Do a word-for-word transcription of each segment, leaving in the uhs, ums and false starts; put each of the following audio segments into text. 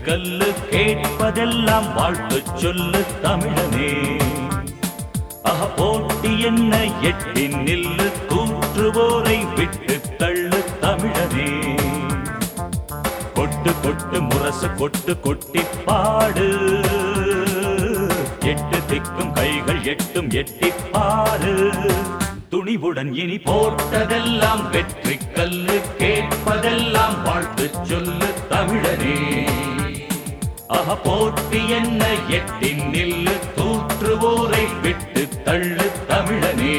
கல்லு கேட்பதெல்லாம் வாழ்த்து சொல்லு தமிழனே. அஹ போட்டி என்ன எட்டி நில்லு தூற்றுவோரை விட்டு தள்ளு தமிழனே. கொட்டு கொட்டு முரசு கொட்டு கொட்டி பாடு எட்டு திக்கும் கைகள் எட்டும் எட்டி பாடு. துணிவுடன் இனி போட்டதெல்லாம் வெற்றி கல்லு கேட்பதெல்லாம் வாழ்த்து சொல்லு தமிழனே. அஹ போட்டி என்ன எட்டி நில்லு தூற்றுவோரை விட்டு தள்ளு தமிழனே.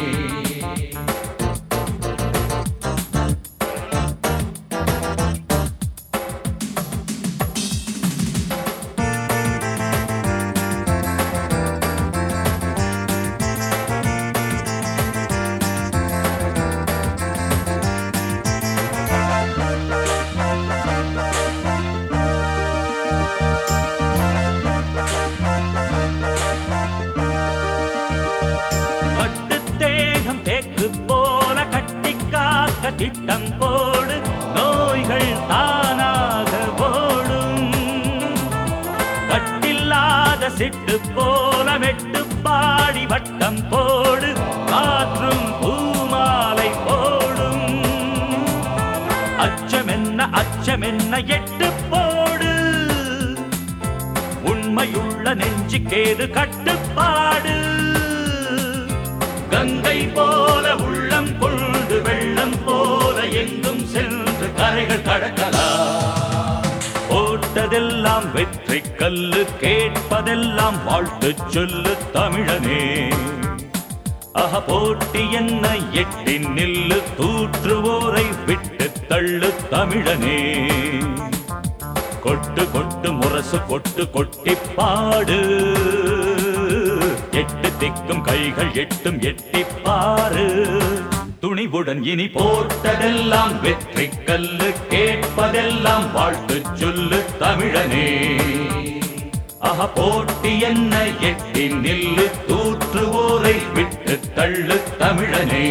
திட்டம் போடு நோய்கள் தானாக ஓடும். கட்டில்லாத சிட்டு போல மெட்டு பாடி வட்டம் போடு காற்றும் பூமாலை போடும். அச்சமென்ன அச்சமென்ன எட்டு போடு உண்மையுள்ள நெஞ்சுக்கேது கட்டுப்பாடு. கங்கை போல உள்ளம் கொண்டு வெள்ளம் போல எங்கும் சென்று கரைகள் கடக்கலாம். போட்டதெல்லாம் வெற்றி கல்லு கேட்பதெல்லாம் வாழ்த்து சொல்லு தமிழனே. அஹ போட்டி என்ன எட்டி நில்லு தூற்றுவோரை விட்டு தள்ளு தமிழனே. கொட்டு கொட்டு முரசு கொட்டு கொட்டி பாடு எட்டு திக்கும் கைகள் எட்டும் எட்டி பாரு. துணிவுடன் இனி போட்டதெல்லாம் வெற்றி கல்லு கேட்பதெல்லாம் வாழ்த்து சொல்லு தமிழனே. அஹ போட்டி என்ன எட்டி நில்லு தூற்றுவோரை விட்டு தள்ளு தமிழனே.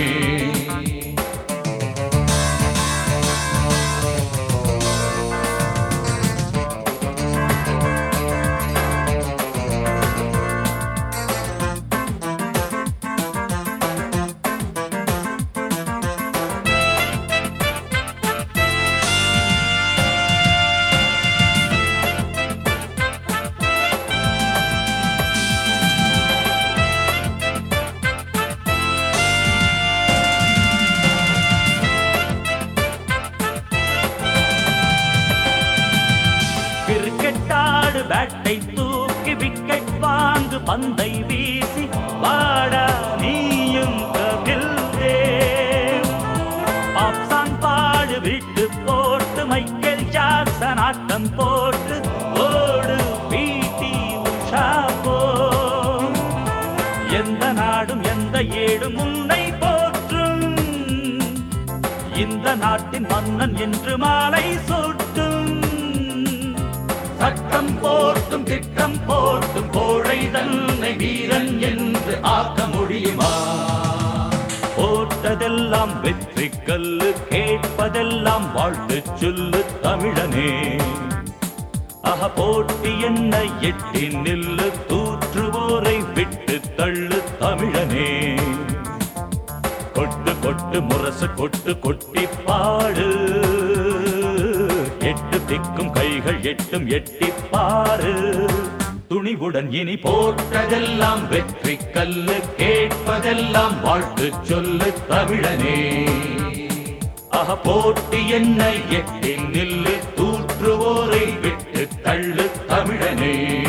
கிரிக்கெட்டாடு பேட்டை தூக்கி விக்கெட் வாங்கு பந்தை வீசி வாடா நீயும் கபில் தேவ். பாப்சான் பாடு விட்டு போட்டு மைக்கேல் ஜாக்சன் ஆட்டம் போட்டு ஓடு பீட்டி உஷா போ. எந்த நாடும் எந்த ஏடும் உன்னை போற்றும். இந்த நாட்டின் மன்னன் என்று மாலை சூட்டும். சட்டம் போட்டும் திட்டம் போட்டும் கோழை தன்னை வீரன் என்று ஆக்க முடியுமா? போட்டதெல்லாம் வெற்றி கல்லு கேட்பதெல்லாம் வாழ்த்து சொல்லு தமிழனே. அஹ போட்டி என்ன எட்டி நில்லு தூற்றுவோரை விட்டு தள்ளு தமிழனே. கொட்டு கொட்டு முரசு கொட்டு கொட்டி பாடு எட்டு திக்கும் கைகள் எட்டும் எட்டி பாரு. துணிவுடன் இனி போட்டதெல்லாம் வெற்றி கல்லு கேட்பதெல்லாம் வாழ்த்து சொல்லு தமிழனே. அஹ போட்டி என்ன எட்டி நில்லு தூற்றுவோரை விட்டு தள்ளு தமிழனே.